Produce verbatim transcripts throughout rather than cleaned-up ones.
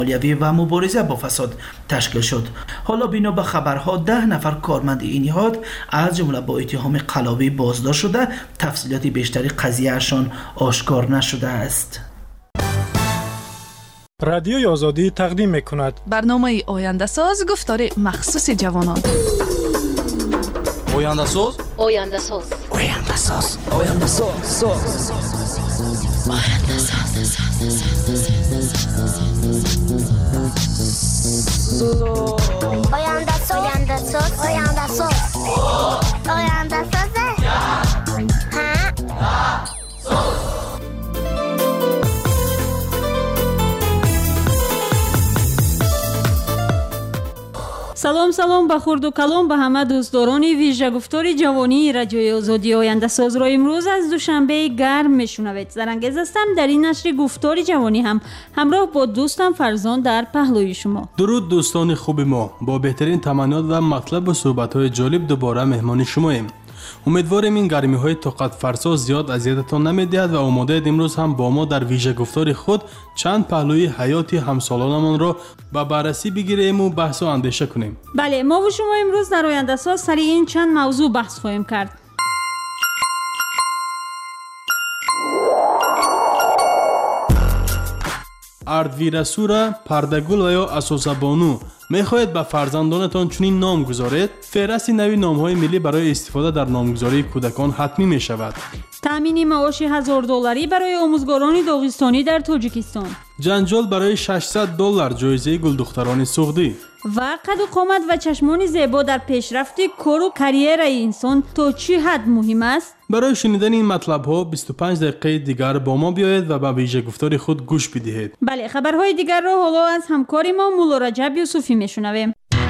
مالیوی و مبارزه با فساد تشکیل شد. حالا بنا به خبرها ده نفر کارمند این نهاد از جمله با اتهام قلاوی بازداشت شده، تفصیلات بیشتری قضیهشان آشکار نشده است. رادیوی آزادی تقدیم می‌کند برنامه آینده ساز، گفتار مخصوص جوانان. آینده ساز آینده ساز آینده ساز آینده ساز آینده ساز آینده ساز آینده ساز آینده ساز آینده ساز салом салом ба хурду калом ба ҳама дӯстдорони вижагуфтори ҷавонии радиои озодии ояндасозро имрӯз аз душанбеи гарм мешунавед. зарангез ҳастам. дар ин нашри гуфтори ҷавонӣ ҳам ҳамроҳ бо дӯстам Фарзон дар паҳлӯи шумо. дуруд дӯстони хуби мо, бо беҳтарин таманнот ва матлабу суҳбатҳои ҷолиб дубора меҳмони шумоем. умедворем ин гармиҳои тоқатфарсо зиёд азиятатон намедиҳад ва омодаед имрӯз ҳам бо мо дар вижагуфтори худ чанд паҳлӯи ҳаёти ҳамсолонамонро ба баррасӣ бигирему баҳсу андеша кунем. бале, мову шумо имрӯз дар ояндасоз сари ин чанд мавзӯъ баҳс хоҳем кард. ардвирасура, пардагул ва ё асосабону мехоҳед ба фарзандонатон чунин ном гузоред? феҳрасти нави номҳои миллӣ барои истифода дар номгузории кӯдакон ҳатмӣ мешавад. таъмини маоши ҳазор долларӣ барои омӯзгорони доғистонӣ дар тоҷикистон. ҷанҷол барои шашсад доллар ҷоизаи гулдухтарони суғдӣ. ва қаду қомат ва чашмони зебо дар пешрафти кору карьераи инсон то чӣ ҳад муҳим аст? барои шунидани ин матлабҳо бисту панҷ дақиқаи дигар бо мо биёед ва ба вижагуфтори худ гӯш бидиҳед. бале, хабарҳои дигарро ҳоло аз ҳамкори мо Мулло Раҷаб Юсуфӣ мешунавем.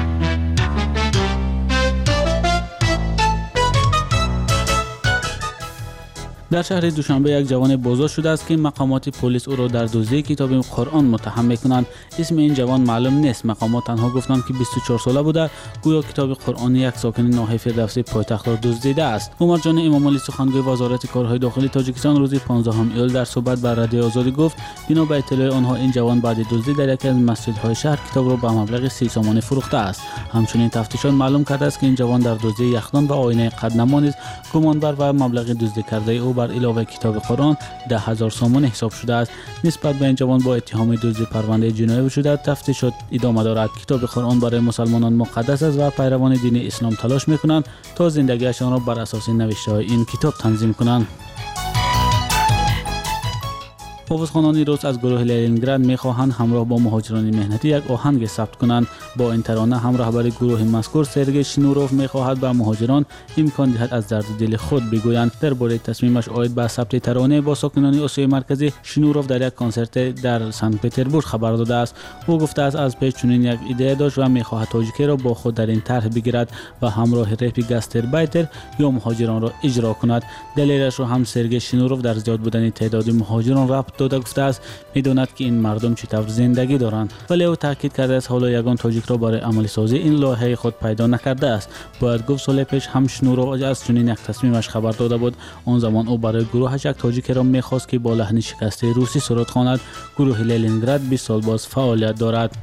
در شهر دوشنبه یک جوان بازداشت شده است که مقامات پلیس او را در دزدی کتاب قرآن متهم می‌کنند. اسم این جوان معلوم نیست. مقامات تنها گفتند که بیست و چهار ساله بوده، گویا کتاب قرآن یک ساکن ناحیه فردوسی پایتخت را دزدیده است. عمر جان امامعلی سخنگوی وزارت کارهای داخلی تاجیکستان روز پانزدهم ایول در صحبت با رادیو آزادی گفت بنا به اطلاع آنها این جوان بعد دزدی در یکی از مسجدهای شهر کتاب را به مبلغ سی سامانی فروخته است. همچنین تفتیشات معلوم کرده است که این جوان در دزدی یخدان و آینه قدنما نیز گمانبر و مبلغ دزدی کرده او بر علاوه کتاب قرآن ده هزار سامان حساب شده است. نسبت به این جوان با اتهام دزدی پرونده جنایی شده تفتیشات ادامه دارد. کتاب قرآن برای مسلمانان مقدس است و پیروان دین اسلام تلاش میکنند تا زندگیشان را بر اساس نوشته های این کتاب تنظیم کنند. حافظخوانان روس از گروه لنینگراد میخواهند همراه با مهاجران مهنتی یک آهنگ ثبت کنند. با این ترانه هم رهبر گروه مذکور سرگئی شنوروف میخواهد به مهاجران امکان دهد از درد دل خود بگویند. درباره تصمیمش عاید به ثبت ترانه با ساکنان آسیای مرکزی، شنوروف در یک کنسرت در سنت پترزبورگ خبر داده است. او گفته است از پیش چنین یک ایده داشت و میخواهد تاجیکی را با خود در این طرح بگیرد و همراه رپ گاستربایتر یا مهاجران را اجرا کند. دلیلش را هم سرگئی شنوروف در زیاد بودن تعداد مهاجران ربط داده گفته است میداند که این مردم چطور زندگی دارند، ولی او تاکید کرده است حالا یگان تاجیک را برای عملی سازی این لایحه خود پیدا نکرده است. باید گفت سال پیش هم شنوروف از چنین یک تصمیمش خبر داده بود. آن زمان او برای گروهش یک تاجیک را میخواست که با لحن شکسته روسی سرود خواند. گروه لنینگراد بیست سال باز فعالیت دارد.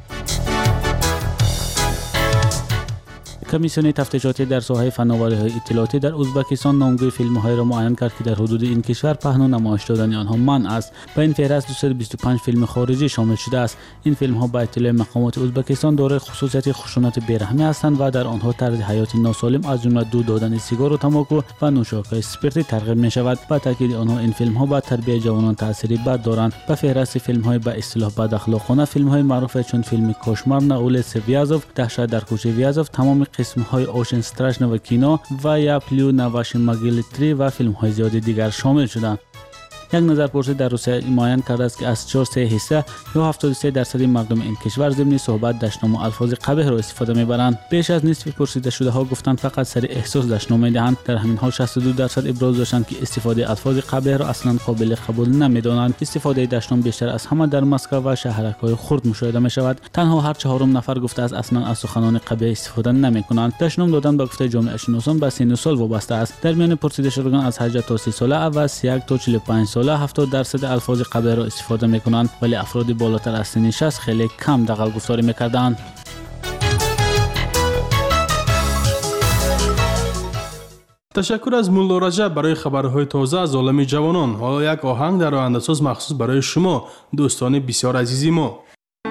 کمیسیون تفتیشاتی در ساحه فناوری‌های اطلاعاتی در ازبکستان نامگوی فیلم‌های را معین کرد که در حدود این کشور پهن و نمایش دادن آنها منع است. به این فهرست دویست و بیست و پنج فیلم خارجی شامل شده است. این فیلم‌ها به اطلاع مقامات ازبکستان دارای خصوصیت خشونت بیرحمی هستند و در آنها طرز حیات ناسالم از جمله دود دادن سیگار و تنباکو و نوشاک‌های اسپریتی ترغیب می‌شود. با تاکید آنها این فیلم‌ها بر تربیت جوانان تأثیری بد دارند. به فهرست فیلم‌های به اصطلاح بد اخلاقانه فیلم‌های معروف چون فیلم کشمار na ulici ویازوف، دهشت در کوچه ویازوف، تمام قسم‌های اوشن استراشنو کینو و یا پلیو na vaši могиле три و فیلم‌های زیاد دیگر شامل شدند. یک نظرپرسی در روسیه معین کرده است که از چهار سه حصه یا هفتاد و سه درصد مردم این کشور ضمن صحبت دشنام و الفاظ قبیح را استفاده می‌برند. بیش از نصف پرسیده شده ها گفتند فقط سر احساس دشنام می‌دهند. در همین حال شصت و دو درصد ابراز داشتند که استفاده الفاظ قبیح را اصلا قابل قبول نمی‌دانند. استفاده دشنام بیشتر از همه در مسکو و شهرک‌های خرد مشاهده می‌شود. تنها هر چهارم نفر گفته است اصلا از سخنان قبیح استفاده نمی‌کنند. دشنام دادن به گفته جامعه شناسان به سن و سال وابسته است. در میان پرسیده شدگان از هجده تا سی ساله و سی و یک تا چهل و پنج ساله هفتاد درصد الفاظ قبیح را استفاده میکنند، ولی افراد بالاتر از سن شصت خیلی کم دغل گفتاری میکردند. تشکر از مولا رجب برای خبرهای تازه از عالم جوانان. حالا یک آهنگ در آینده‌ساز مخصوص برای شما دوستان بسیار عزیزی ما.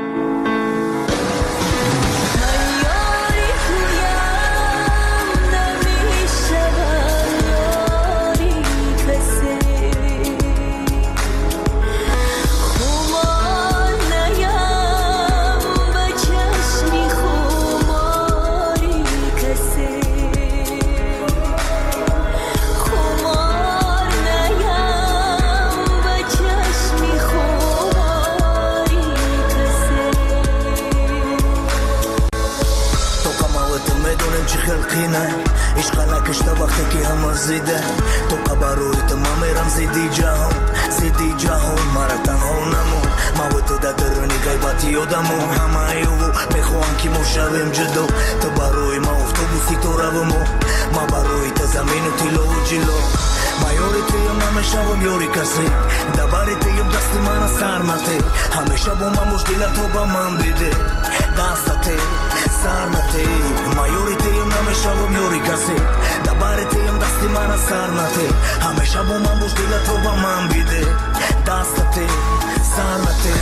عشق نکشته وقتی که همه زیده تو قبروی تمام میرم زیدی جهان زیدی جهان مرا تنها نمون ما و تو در درونی غیبتی یادمون همه ایو میخوان که ما شویم جدو تو بروی ما افتوبوسی تو رومو ما بروی تو زمین و تیلو و جلو ما یوری تیم نمیشه و یوری کسی دباری تیم دستی من سر نتی همیشه با من مشکل تو با من بیده دستتی سر نتی ما یوری تیم نمیشه و یوری کسی دباری تیم دستی من سر نتی همیشه با من مشکل تو با من بیده دستتی سر نتی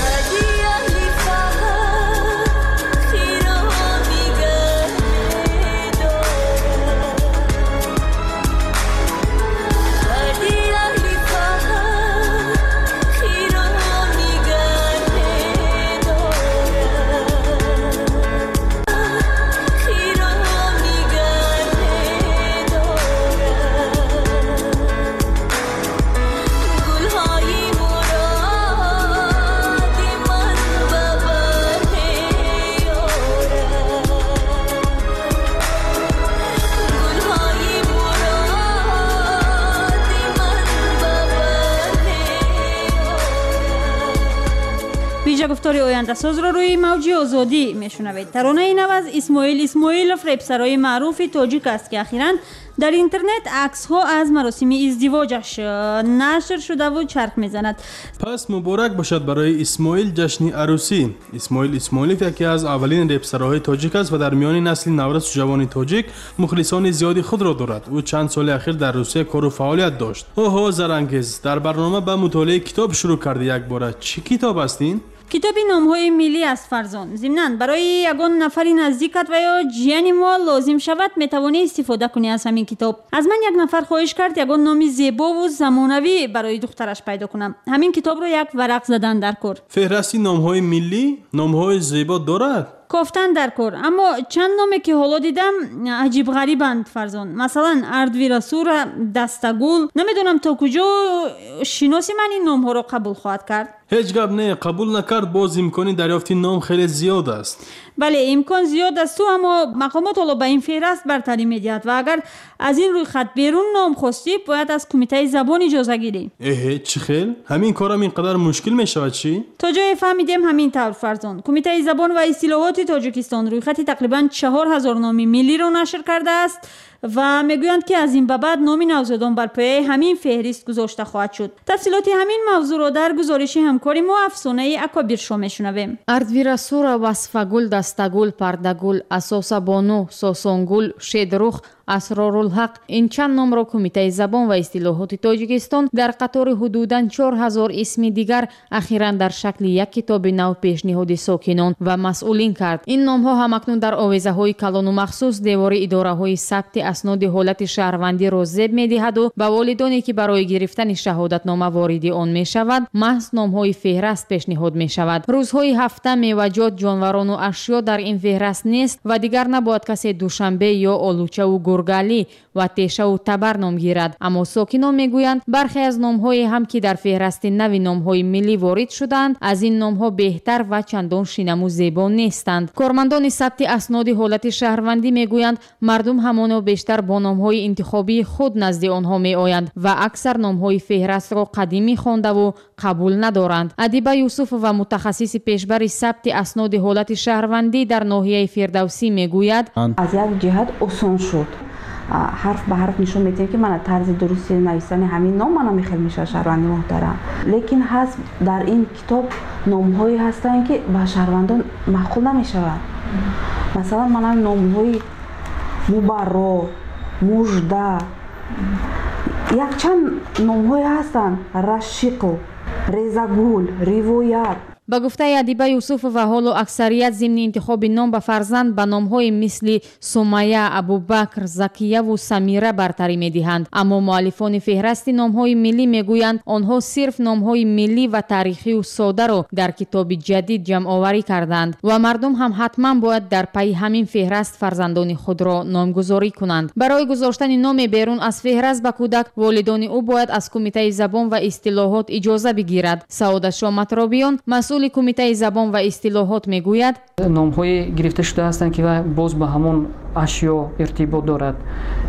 ویژه گفتاری آینده ساز را روی موج آزادی میشنوید. ترانه این نو از اسماعیل اسماعیل فریبسرای معروف تاجیک است که اخیراً در اینترنت عکس ها از مراسم ازدواجش نشر شده و چرخ میزند. پس مبارک باشد برای اسماعیل جشن عروسی. اسماعیل اسماعیل یکی از اولین رپسرهای تاجیک است و در میان نسل نورس جوان تاجیک مخلصان زیادی خود را دارد. او چند سال اخیر در روسیه کار و فعالیت داشت. اوه زرانگیز در برنامه به مطالعه کتاب شروع کرده. یک بار چه کتاب هستین؟ کتابی نام‌های ملی است فرزان. ضمناً برای یگان نفری نزدیکت و یا جیانی ما لازم شود میتوانی استفاده کنی از همین کتاب. از من یک نفر خواهش کرد یگان نامی زیبا و زمانوی برای دخترش پیدا کنم. همین کتاب رو یک ورق زدن در کار. فهرستی نام‌های ملی، نام‌های زیبا دارد؟ کافتن در کار، اما چند نامی که حالا دیدم عجیب غریبند فرزان. مثلا اردویراسور، دستگل. نمیدونم تا کجا شناسی من این نام ها رو قبول خواهد کرد. هیچ گپ نه، قبول نکرد باز امکانی دریافت نام خیلی زیاد است. بله امکان زیاد است، اما مقامات حالا به این فهرست برتری میدهد و اگر از این روی خط بیرون نام خواستی باید از کمیته زبان اجازه گیری. اه چه خیل؟ همین کارم اینقدر مشکل میشود چی؟ تا جای فهمیدیم همین طور فرزان. کمیته زبان و اصطلاحات تاجیکستان روی خط تقریبا چهار هزار نام ملی را نشر کرده است و میگویند که از این به بعد نام نوزادان بر پایه همین فهرست گذاشته خواهد شد. تفصیلات همین موضوع را در گزارش همکاری ما افسانه اکابر شو میشنویم. اردویراسور، وصفگل، دستگل، پردگل، اساسا بانو، ساسانگل، شیدروخ، اسرارالحق این چند نام را کمیته زبان و اصطلاحات تاجیکستان در قطار حدوداً چهار هزار اسم دیگر اخیراً در شکل یک کتاب نو پیشنهاد ساکنان و مسئولین کرد. این نام ها همکنون در آویزه های کلان و مخصوص دیوار اداره های ثبت اسناد حالت شهروندی را ضبط می‌دهد و به والدانی که برای گرفتن شهادت نامه وارد آن می شود محض نام های فهرست پیشنهاد می شود. روزهای هفته میوه‌جات، جانوران و اشیا در این فهرست نیست و دیگر نباید کسی دوشنبه یا آلوچه و گرگالی و تیشه و تبر نام گیرد. اما ساکنان میگویند برخی از نام‌های هم که در فهرست نوی نام‌های ملی وارد شدند از این نام‌ها بهتر و چندان شیرین زیبا نیستند. کارمندان ثبت اسناد حالت شهروندی میگویند مردم همان بیشتر با نام‌های انتخابی خود نزد آنها میآیند و اکثر نام‌های فهرست را قدیمی خوانده و قبول ندارند. ادیبه یوسف و متخصص پیشبر ثبت اسناد حالت شهروندی در ناحیه فردوسی میگوید از یک جهت آسان شد حرف به حرف نشون میدیم که من طرز درستی نوشتن همین نام منم خیلی میشه شهروند محترم. لیکن هست در این کتاب نام‌هایی هستند که به شهروندان معقول نمیشود. مثلا من نام‌های مبارک، مژده، یک چند نام‌هایی هستند، رشیق، رضاگل، روایت. ба гуфтаи адиба юсуфова ҳоло аксарият зимни интихоби ном ба фарзанд ба номҳои мисли сумайя, абубакр, закияву самира бартарӣ медиҳанд. аммо муаллифони феҳрасти номҳои миллӣ мегӯянд онҳо сирф номҳои миллӣ ва таърихию соддаро дар китоби ҷадид ҷамъоварӣ карданд ва мардум ҳам ҳатман бояд дар пайи ҳамин феҳраст фарзандони худро номгузорӣ кунанд. барои гузоштани номе берун аз феҳраст ба кӯдак волидони ӯ бояд аз кумитаи забон ва истилоҳот иҷоза бигирад. саодатшоҳ матробиён масъули кумитаи забон ва истилоҳот мегӯяд номҳое гирифта шуда ҳастанд ки боз ба ҳамон ашё иртибот дорад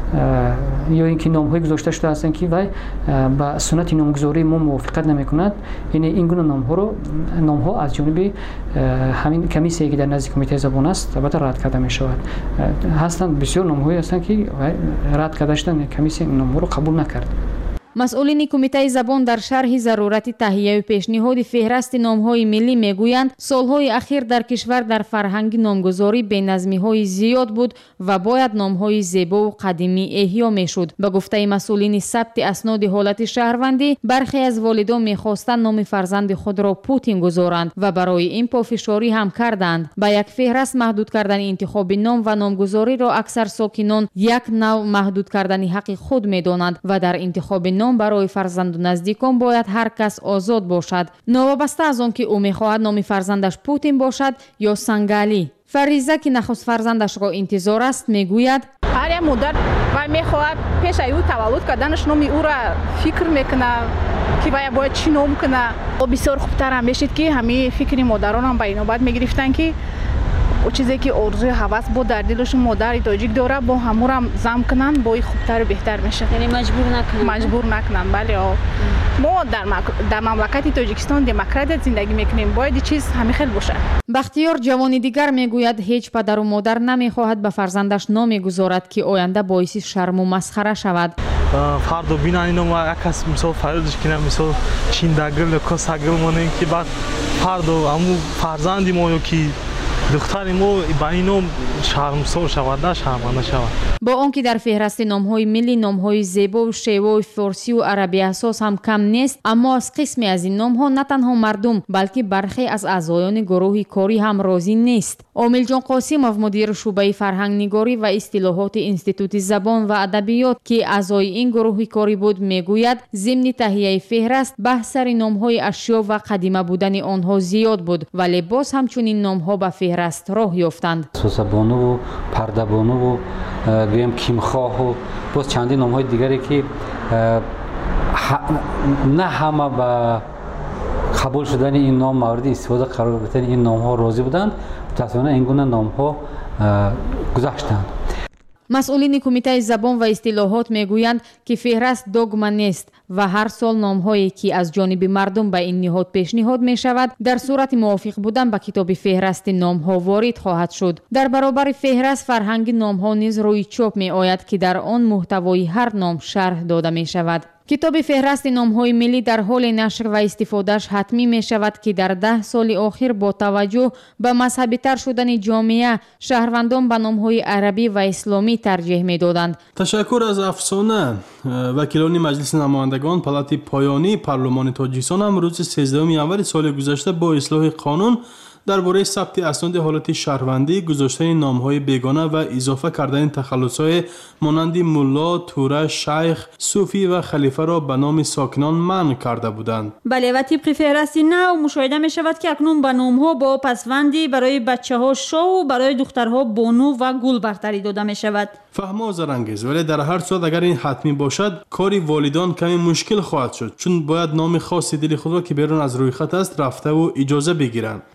ё ин ки номҳое гузошта шуда ҳастанд ки вай ба суннати номгузории мо мувофиқат намекунад. яъне ин гуна номҳоро номҳо аз ҷониби ҳамин комиссияе ки дар назди кумитаи забон аст албатта рад карда мешавад. ҳастанд бисёр номҳое ҳастанд ки рад карда шуданд, комиссия ин номҳоро қабул накард. масъулини кумитаи забон дар шарҳи зарурати таҳияи пешниҳоди феҳрасти номҳои миллӣ мегӯянд солҳои ахир дар кишвар дар фарҳанги номгузорӣ беназмиҳои зиёд буд ва бояд номҳои зебову қадимӣ эҳьё мешуд. ба гуфтаи масъулини сабти асноди ҳолати шаҳрвандӣ бархе аз волидон мехостанд номи фарзанди худро Путин гузоранд ва барои ин пофишорӣ ҳам карданд. ба як феҳраст маҳдуд кардани интихоби ном ва номгузориро аксар сокинон як нав маҳдуд кардани ҳаққи худ медонанд ва дар интихоби ном барои фарзанду наздикон бояд ҳар кас озод бошад, новобаста аз он ки ӯ мехоҳад номи фарзандаш Путин бошад ё Сангалӣ. Фариза ки нахуст фарзандашро интизор аст мегӯяд ҳар як модар вай мехоҳад пеш аз ӯ таваллуд карданаш номи ӯра фикр мекунад ки вай бояд чӣ ном куна. бисёр хубтарам мешид ки ҳамаи фикри модаронам ба инобат мегирифтанд ки чизе ки орзуи ҳавас бо дар дилашон модари тоҷик дора бо ҳамурам зам кунанд бо хубтару беҳтар мешад. яъне маҷбур накунанд. маҷбур накунанд. бале мо дар мамлакати тоҷикистон демократия зиндагӣ мекунем, бояд ин чиз ҳамин хел бошад. бахтиёр ҷавони дигар мегӯяд ҳеҷ падару модар намехоҳад ба фарзандаш номе гузорад ки оянда боиси шарму масхара шавад. фардо бинани нома як кас мисол фарёдиш кина мисол чиндагил ё косагил монем ки баъд фардо аму фарзанди мо ё ки духтари мо ба ин ном шармсор шавад, да шарманда шавад. бо он ки дар феҳрасти номҳои миллӣ номҳои зебову шевои форсию арабиасос ҳам кам нест, аммо аз қисме аз ин номҳо на танҳо мардум балки бархе аз аъзоёни гурӯҳи корӣ ҳам розӣ нест. омилҷон қосимов мудири шӯъбаи фарҳангнигорӣ ва истилоҳоти институти забон ва адабиёт ки аъзои ин гурӯҳи корӣ буд мегӯяд зимни таҳияи феҳраст баҳс сари номҳои ашё ва қадима будани онҳо зиёд буд, вале боз ҳамчунин номҳо ба феҳраст роҳ ёфтанд. сусабонуву пардабонуву гӯям кимхоҳу боз чандин номҳои дигаре ки на ҳама ба қабул шудани ин ном мавриди истифода қарор гирифтани ин номҳо розӣ буданд. мутаассифона ин гуна номҳо гузаштанд. масъулини кумитаи забон ва истилоҳот мегӯянд ки феҳраст догма нест ва ҳар сол номҳое ки аз ҷониби мардум ба ин ниҳод пешниҳод мешавад дар сурати мувофиқ будан ба китоби феҳрасти номҳо ворид хоҳад шуд. дар баробари феҳраст фарҳанги номҳо низ рӯи чоп меояд ки дар он муҳтавои ҳар ном шарҳ дода мешавад. китоби феҳрасти номҳои миллӣ дар ҳоли нашр ва истифодаш ҳатмӣ мешавад ки дар даҳ соли охир бо таваҷҷӯҳ ба мазҳабитар шудани ҷомеа шаҳрвандон ба номҳои арабӣ ва исломӣ тарҷеҳ медоданд. ташаккур аз афсона. вакилони маҷлиси намояндагон палати поёнии парлумони тоҷикистон ҳам рӯзи сездахуми январи соли гузашта бо ислоҳи қонун дар бораи сабти асноди ҳолати шаҳрвандӣ, гузоштани номҳои бегона ва изофа кардани тахаллусҳое монанди мулло, тура, шайх, суфӣ ва халифаро ба номи сокинон манъ карда буданд. бале ва тибқи феҳрасти нав мушоҳида мешавад ки акнун ба номҳо бо пасванди барои бачаҳо шоҳу барои духтарҳо бону ва гул бартарӣ дода мешавад. фаҳмо зарангез, вале дар ҳар сурат агар ин ҳатмӣ бошад кори волидон каме мушкил хоҳад шуд, чун бояд номи хоси дили худро ки берун аз рӯйхат аст рафтаву иҷоза бигиранд. бале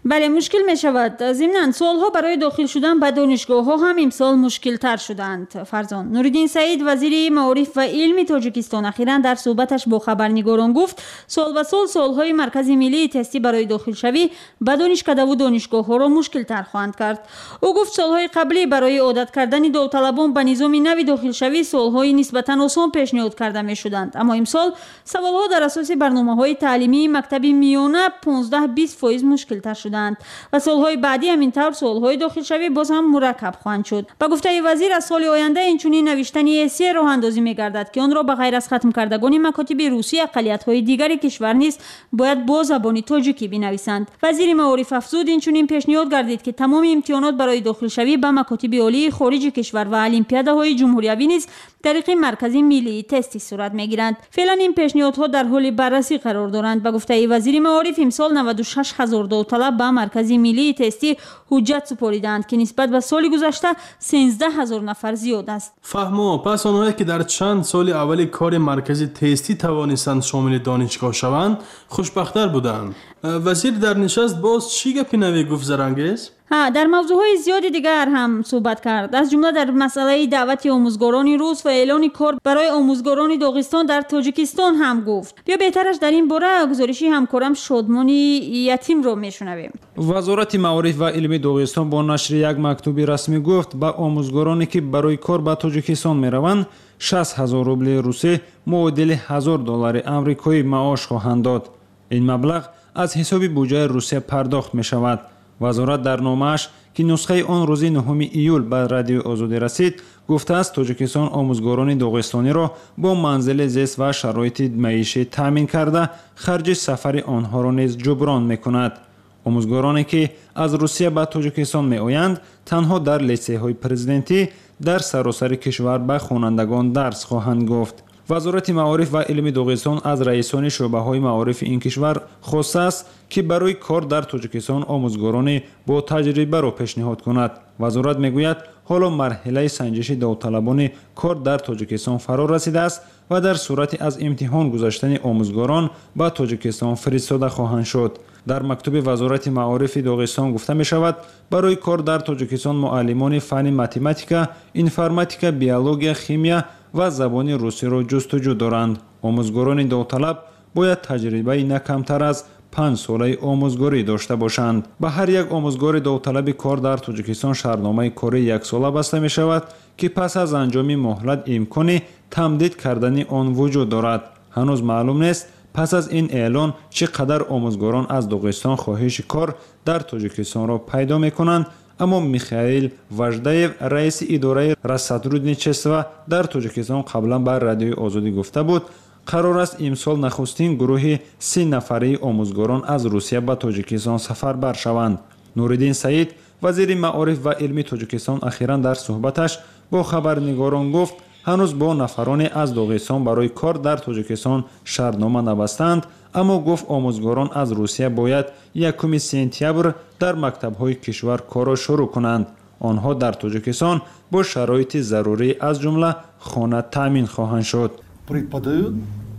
مشکل می شود. ضمناً سالها برای داخل شدن به دانشگاه ها هم امسال مشکل تر شدند. فرزان نوریدین سعید وزیر معارف و علم تاجیکستان اخیراً در صحبتش با خبرنگاران گفت سال به سال سالهای مرکز ملی تستی برای داخل شوی به دانشکده و دانشگاه ها را مشکل تر خواهند کرد. او گفت سالهای قبلی برای عادت کردن داوطلبان به نظام نوی داخل شوی سالهای نسبتاً آسان پیشنهاد کرده می شدند، اما امسال سوالها در اساس برنامه‌های تعلیمی مکتبی میانه پانزده بیست فایز مشکل تر شدند و سالهای بعدی همین طور سالهای داخل شوی باز هم مرکب خواهند شد. با گفته وزیر از سال آینده اینچنین نوشتن اسیه راه اندازی می‌گردد که آن را به غیر از ختم کردگان مکاتب روسی اقلیت‌های دیگر کشور نیز باید با زبان تاجیکی بنویسند. وزیر معارف افزود اینچنین پیشنهاد گردید که تمام امتحانات برای داخل شوی به مکاتب عالی خارج کشور و المپیادهای جمهوریوی نیز طریق مرکز ملی تستی صورت می‌گیرند. فعلا این پیشنهادها در حال بررسی قرار دارند. با گفته وزیر معارف امسال نود و شش هزار داوطلب به مرکز ملی تستی حجت سپاریدند که نسبت به سال گذشته سیزده هزار نفر زیاد است. فهمو پس آنهایی که در چند سال اول کار مرکز تستی توانستند شامل دانشگاه شوند خوشبخت‌تر بودند. وزیر در نشست باز چی گپی نوی گفت زرانگیز؟ ها در موضوعهای زیادی دیگر هم صحبت کرد، از جمله در مسئله دعوت آموزگاران روس و اعلان کار برای آموزگاران داغستان در تاجیکستان هم گفت. بیا بهترش در این باره گزارشی همکارم شادمانی یتیم رو میشنویم. وزارت معارف و علم داغستان با نشر یک مکتوب رسمی گفت به آموزگارانی که برای کار به تاجیکستان میروند شصت هزار روبل روسی معادل هزار دلار آمریکایی معاش خواهند داد. این مبلغ از حساب بودجه روسیه پرداخت می شود. وزارت در نامه‌اش که نسخه آن روز نهم ایول به رادیو آزادی رسید گفته است تاجیکستان آموزگاران داغستانی را با منزل زیست و شرایط معیشی تامین کرده خرج سفر آنها را نیز جبران می‌کند. آموزگارانی که از روسیه به تاجیکستان می‌آیند تنها در لیسه‌های پرزیدنتی در سراسر کشور به خوانندگان درس خواهند گفت. وزارت معارف و علم داغستان از رئیسان شعبه‌های معارف این کشور خواسته است که برای کار در تاجیکستان آموزگاران با تجربه را پیشنهاد کند. وزارت میگوید حالا مرحله سنجش داوطلبان کار در تاجیکستان فرا رسیده است و در صورت از امتحان گذاشتن آموزگاران به تاجیکستان فرستاده خواهند شد. در مکتوب وزارت معارف داغستان گفته می شود برای کار در تاجیکستان معلمان فن متماتیکا، انفرماتیکا، بیولوژی، شیمیا و زبان روسی را جستجو دارند. آموزگاران داوطلب باید تجربه نه کمتر از پنج ساله آموزگاری داشته باشند. به هر یک آموزگار داوطلب کار در تاجیکستان شرطنامه کاری یک ساله بسته می شود که پس از انجام مهلت امکان تمدید کردن آن وجود دارد. هنوز معلوم نیست پس از این اعلان چقدر آموزگاران از داغستان خواهش کار در تاجیکستان را پیدا می کنند، اما میخائیل واژدایو رئیس اداره رصدرودنیچество در تاجیکستان قبلا بر رادیو آزادی گفته بود قرار است امسال نخستین گروه سی نفره آموزگاران از روسیه به تاجیکستان سفربر شوند. نوریدین سعید وزیر معارف و علم تاجیکستان اخیراً در صحبتش با خبرنگاران گفت هنوز با نفرانی از داغستان برای کار در تاجیکستان شرطنامه نبستند، اما گفت آموزگاران از روسیه باید یکم سپتامبر در مکتب‌های کشور کار را شروع کنند. آنها در تاجیکستان با شرایط ضروری از جمله خانه تامین خواهند شد. преподают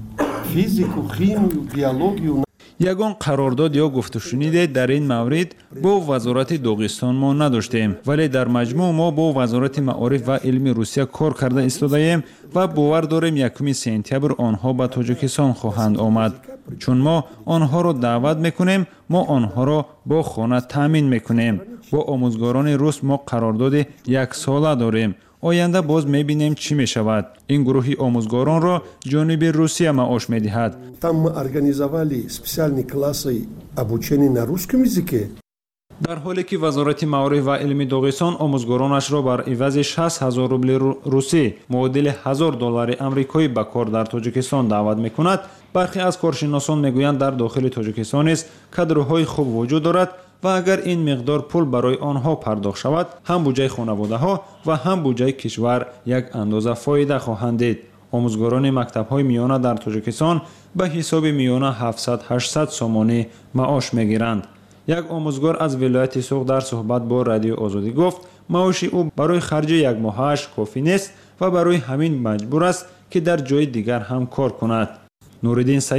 физику, химию, биологию. یگان قرارداد یا گفت و شنید در این مورد با وزارت داغستان ما نداشتیم، ولی در مجموع ما با وزارت معارف و علم روسیه کار کرده ایستاده‌ایم و باور داریم یکم سپتامبر آنها به تاجیکستان خواهند آمد. چون ما آنها را دعوت میکنیم، ما آنها را با خانه تامین میکنیم. با آموزگاران روس ما قرارداد یک ساله داریم. آینده باز میبینیم چی میشود. این گروه آموزگاران را جانب روسیه معاش میدهد. Там мы организовали специальные классы обучения на русском языке. در حالی که وزارت معارف و علم داغستان آموزگارانش را بر عوض شصت هزار روبل روسی معادل هزار دلار آمریکایی به کار در تاجیکستان دعوت میکند، برخی از کارشناسان میگویند در داخل تاجیکستان نیز کادرهای خوب وجود دارد و اگر این مقدار پول برای آنها پرداخت شود هم بودجه خانواده ها و هم بودجه کشور یک اندازه فایده خواهند دید. آموزگاران مکتب‌های میانه در تاجیکستان به حساب میانه هفتصد هشتصد سومانی معاش میگیرند. یک آموزگار از ولایت سوق در صحبت با رادیو آزادی گفت معاش او برای خرج یک ماهش کافی نیست و برای همین مجبور است که در جای دیگر هم کار کند. نوریدین سعید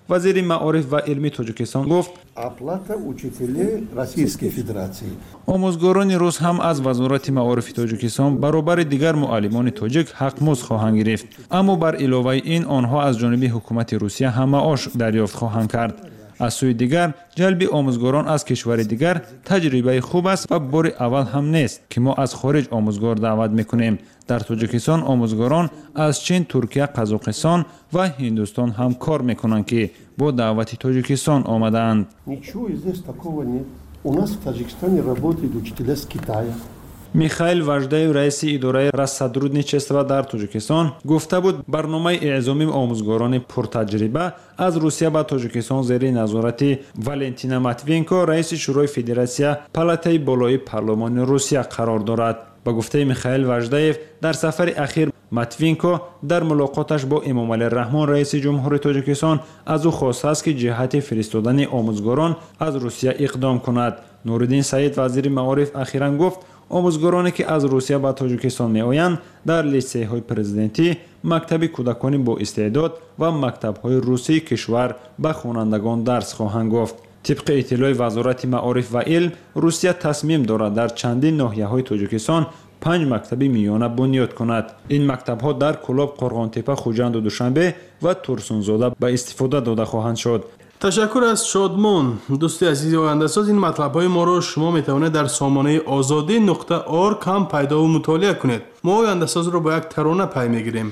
вазири маориф ва илми тоҷикистон гуфт: оплата учителей Российской Федерации. омӯзгорони рус ҳам аз вазорати маорифи тоҷикистон баробари дигар муаллимони тоҷик ҳақмузд хоҳанд гирифт. аммо бар иловаи ин онҳо аз ҷониби ҳукумати Русия ҳамаош дарёфт хоҳанд кард. аз сӯи дигар ҷалби омӯзгорон аз кишвари дигар таҷрибаи хуб аст ва бори аввал ҳам нест ки мо аз хориҷ омӯзгор даъват мекунем. дар тоҷикистон омӯзгорон аз чин, туркия, қазоқистон ва ҳиндустон ҳам кор мекунанд ки бо даъвати тоҷикистон омадаанд. Ничего здесь такого нет. У нас в Таджикистане работают учителя с Китая. михаил важдаев, раиси идораи рассотрудничества дар тоҷикистон, гуфта буд барномаи эъзоми омӯзгорони пуртаҷриба аз русия ба тоҷикистон зери назорати валентина матвиенко, раиси шӯрои федератсия палатаи болои парлумони русия қарор дорад. ба гуфтаи михаил важдаев, дар сафари ахир матвиенко дар мулоқоташ бо эмомалӣ раҳмон, раиси ҷумҳури тоҷикистон, аз ӯ хостааст ки ҷиҳати фиристодани омӯзгорон аз русия иқдом кунад. нуриддин саид, вазири маориф, ахиран гуфт: омӯзгороне ки аз русия ба тоҷикистон меоянд дар литсейҳои президентӣ, мактаби кӯдакони боистеъдод ва мактабҳои русии кишвар ба хонандагон дарс хоҳанд гуфт. тибқи иттилои вазорати маориф ва илм, русия тасмим дорад дар чандин ноҳияҳои тоҷикистон панҷ мактаби миёна бунёд кунад. ин мактабҳо дар Кӯлоб, Қорғонтепа, Хуҷанду Душанбе ва Турсунзода ба истифода дода хоҳанд шуд. ташаккур аз Шодмон. дӯсти азизи ояндасоз, ин матлабҳои моро шумо метавонед дар сомонаи озодӣ нуқта орг ҳам пайдову мутолиа кунед. мо ояндасозро бо як тарона пай мегирем.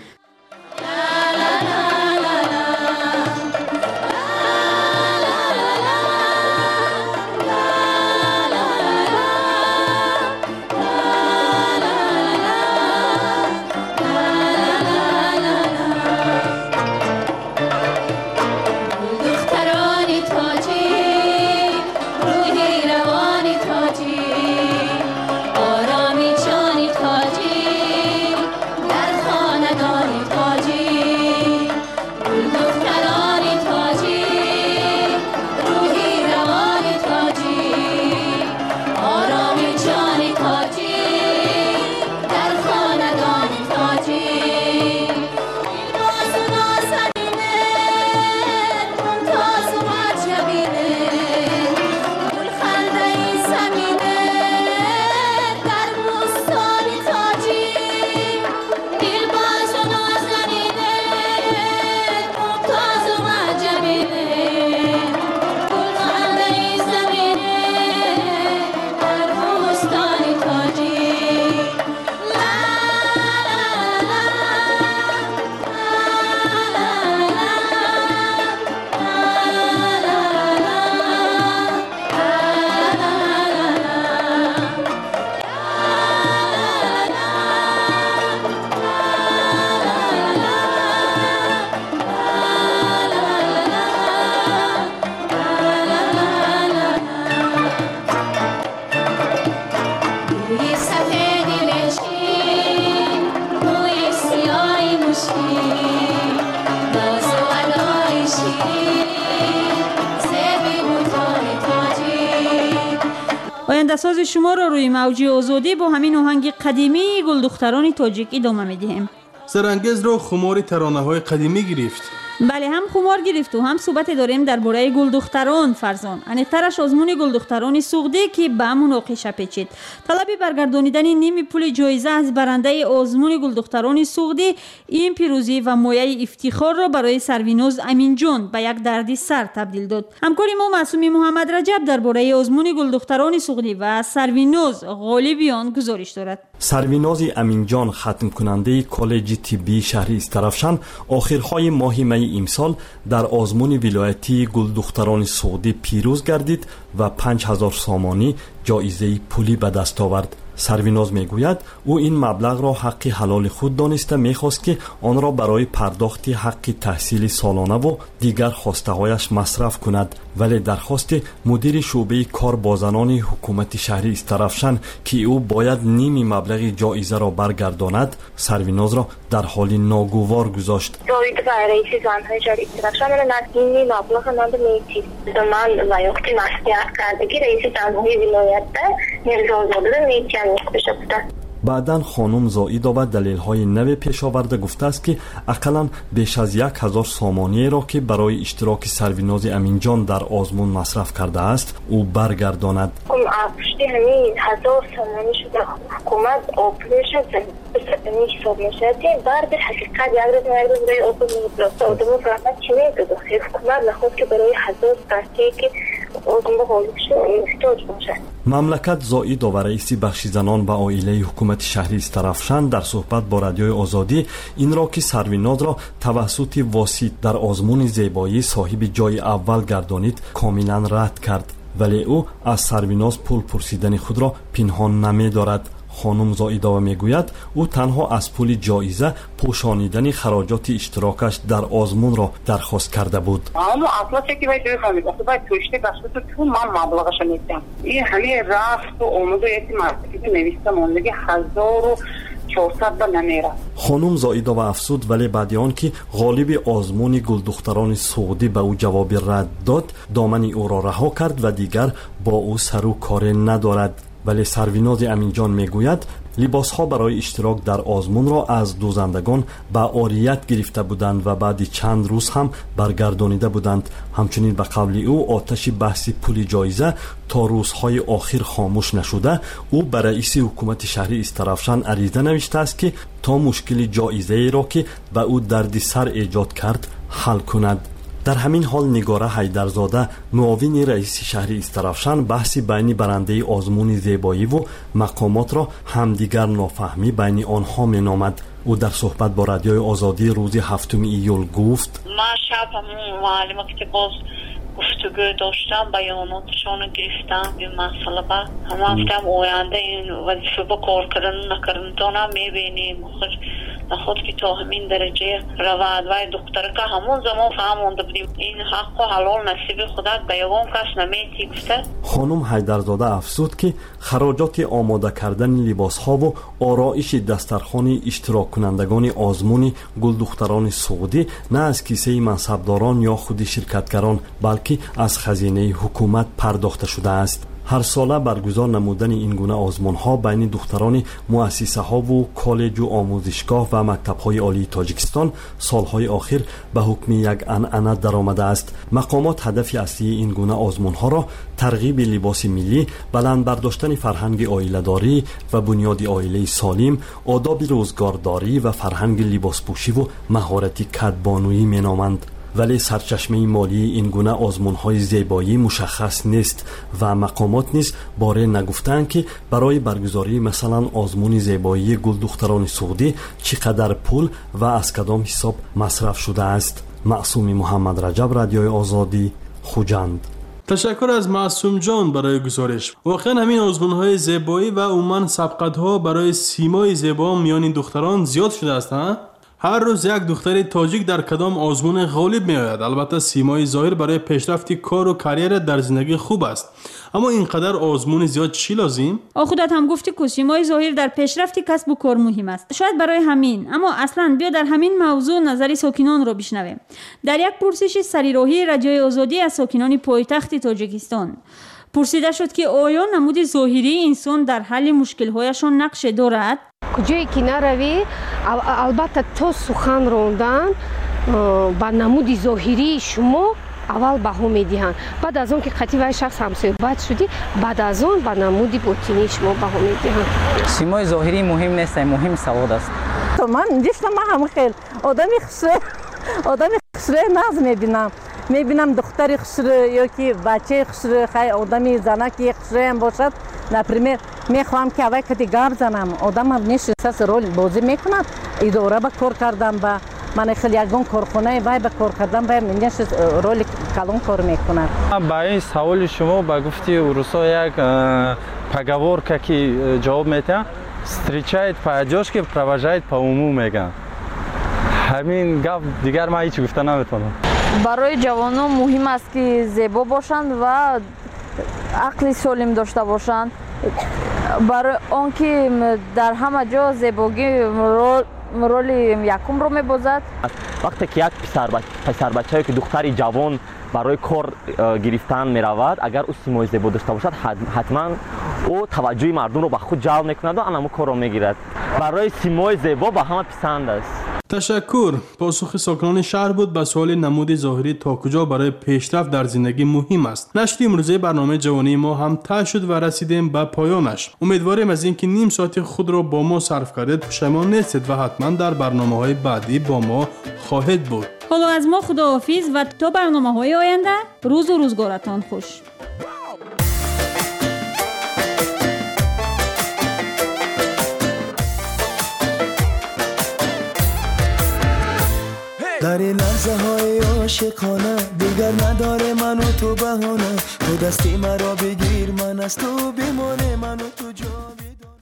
آینده‌ساز شما را روی موج آزادی با همین آهنگ قدیمی گلدختران تاجیک ادامه می‌دهیم. سرانگیز رو خمار ترانه‌های قدیمی گرفت. بله، هم خمار گرفت و هم صحبت داریم درباره گلدختران فرزان. انیق‌ترش آزمون گلدختران سوخته که به همون آغوش پیچید. طلب برگردانیدن نیم پول جایزه از برنده آزمون گلدختران سوخته این پیروزی و مایه افتخار را برای سرویناز امین جان به یک دردی سر تبدیل داد. همکاری ما معصومی محمد رجب درباره آزمون گلدختران سوخته و سرویناز غالبیان گزارش دارد. سرویناز امین جان ختم کننده کالج طبی شهر استرافشان آخرهای ماه می امسال در آزمون ولایتی گلدختران سعودی پیروز گردید و پنج هزار سامانی جایزه پولی به دست آورد. سرویناز میگوید او این مبلغ را حق حلال خود دانسته میخواست که آن را برای پرداخت حق تحصیل سالانه و دیگر خواسته هایش مصرف کند، ولی درخواست مدیر شعبه کار با زنان حکومت شهری استرافشان که او باید نیم مبلغ جایزه را برگرداند سرویناز را در حال ناگوار گذاشت. جایزه برای زنهای شهری استرافشان من نیم مبلغ من میچید. من وقتی مسئولیت کردگی رئیس جمهوری ولایت میرزا آزاده میچید. بعداً خانم زائیدова دلیل‌های نو پیش آورده گفته است که اقلاً بیش از یک هزار سامانیه را که برای اشتراک سرویناز امینجان در آزمون مصرف کرده است او برگرداند. پشتی همین هزار سامانی شده حکومت آپریشن سنی حساب نشده بر به حقیقت یک روز یک روز برای آپریشن می‌برسته آدمو فقط چی میگه خیلی حکومت نخواست که برای هزار پرتی که آدمو غالب شد احتاج باشه. مملکت زائیدova رئیس بخش زنان و عائله حکومت شهری استرافشان در صحبت با رادیوی آزادی این را که سرویناز را توسط واسط در آزمون زیبایی صاحب جای اول گردانید کاملا رد کرد، ولی او از سرویناز پول پرسیدن خود را پنهان نمی دارد. خانم زائیدova میگوید او تنها از پول جایزه پوشانیدن خراجات اشتراکش در آزمون را درخواست کرده بود. اما اصلا چه که باید بفهمید اصلا باید توشته بسته تو من مبلغش نیستم این همه رفت و آمد و یکی مرتبی نویسته ماندگی هزار و چهارصد با نمیره. خانم زائیدova افسود ولی بعد آن که غالب آزمون گلدختران سعودی به او جواب رد داد دامن او را رها کرد و دیگر با او سر و کار ندارد. ولی سرویناز امینجان میگوید لباس ها برای اشتراک در آزمون را از دوزندگان به عاریت گرفته بودند و بعد چند روز هم برگردانیده بودند. همچنین به قول او آتش بحث پول جایزه تا روزهای آخر خاموش نشده. او به رئیس حکومت شهری استرافشان عریضه نوشته است که تا مشکل جایزه را که به او دردی سر ایجاد کرد حل کند. در همین حال نگاره حیدرزاده معاون رئیس شهر استرافشان بحث بین برنده آزمون زیبایی و مقامات را همدیگر نافهمی بین آنها مینامد. او در صحبت با رادیوی آزادی روز هفتم ایول گفت من شب همون معلمات که باز گفتگو داشتم بیاناتشان گرفتم به مسئله با هم گفتم آینده این وظیفه با کار کردن نکردن تا هم میبینیم خود که تا همین درجه رواد و دختر که همون زمان فهمونده بودیم این حق و حلال نصیب خدا به یگان کس نمیتی گفته. خانم حیدرزاده افزود که خراجات آماده کردن لباس ها و آرایش دسترخوان اشتراک کنندگان آزمون گلدختران سعودی نه از کیسه منصبداران یا خود شرکتگران بلکه از خزینه حکومت پرداخته شده است. هر ساله برگزار نمودن این گونه آزمون ها بین دختران مؤسسه ها و کالج و آموزشگاه و مکتب های عالی تاجیکستان سالهای آخر به حکم یک عنعنه درآمده است. مقامات هدف اصلی این گونه آزمون ها را ترغیب لباس ملی، بلند برداشتن فرهنگ عائله‌داری و بنیاد عائله سالم، آداب روزگارداری و فرهنگ لباس پوشی و مهارت کدبانویی مینامند. ولی سرچشمه مالی این گونه آزمون‌های زیبایی مشخص نیست و مقامات نیز باره نگفتند که برای برگزاری مثلا آزمون زیبایی گلدختران سعودی چقدر پول و از کدام حساب مصرف شده است. معصوم محمد رجب، رادیوی آزادی، خوجند. تشکر از معصوم جان برای گزارش. واقعا همین آزمون‌های زیبایی و عموما سبقت‌ها برای سیمای زیبا میان دختران زیاد شده است ها؟ هر روز یک دختر تاجیک در کدام آزمون غالب می آید. البته سیمای ظاهر برای پیشرفت کار و کریر در زندگی خوب است، اما اینقدر آزمون زیاد چی لازم؟ خودت هم گفتی که سیمای ظاهر در پیشرفت کسب و کار مهم است. شاید برای همین، اما اصلا بیا در همین موضوع نظری ساکنان را بشنویم. در یک پرسش سریراهی رادیوی آزادی از ساکنان پایتخت تاجیکستان پرسیده شد که آیا نمود ظاهری انسان در حل مشکل‌هایشان نقش دارد؟ کجایی که نروی البته تو سخن راندن با نمود ظاهری شما اول بها میدهند، بعد از اون که قطعی شخص هم صحبت شدی بعد از اون با نمود باطنی شما بها میدهند. سیمای ظاهری مهم نیست، مهم سواد است. تو من دیشتم من هم خیلی آدمی خسره آدمی خسره ناز میبینم میبینم دختری خسره یا که بچه خسره خیلی آدمی زنکی خسره هم باشد. نپریمیر میخوام که اوه کتی گاب زنم آدم هم نشسته رول بازی میکنم اداره با کار کردم با من خیلی یکون کارخونه وای با کار کردم با من نشست رول کلون کار میکنم. با این سوال شما با گفتی روسا یک پگوار که جواب میتن встречает по одежке, провожает по уму میگن. همین گپ دیگر من هیچ گفته نمیتونم. برای جوانان مهم است که زیبا باشند و عقل سالم داشته باشند. برای آنکه در همه جا زیبایی رول یکم رو میبازد. وقتی که یک پسر بچه پسر بچه که دختری جوان برای کار گرفتن میرود، اگر او سیمای زیبا داشته باشد حتما او توجه مردم رو به خود جلب میکند و انمو کار رو میگیرد. برای سیمای زیبا به همه پسند است. تشکر. پاسخ ساکنان شهر بود به سوال نمود ظاهری تا کجا برای پیشرفت در زندگی مهم است. نشر امروزه برنامه جوانی ما هم ته شد و رسیدیم به پایانش. امیدواریم از اینکه نیم ساعت خود را با ما صرف کردید پشیمان نیستید و حتما در برنامه‌های بعدی با ما خواهید بود. حالا از ما خداحافظ و تا برنامه‌های آینده روز و روزگارتان خوش. در این لحظه های عاشقانه دیگر نداره من و تو بهانه تو دستی مرا بگیر من از تو بمانه من و تو جا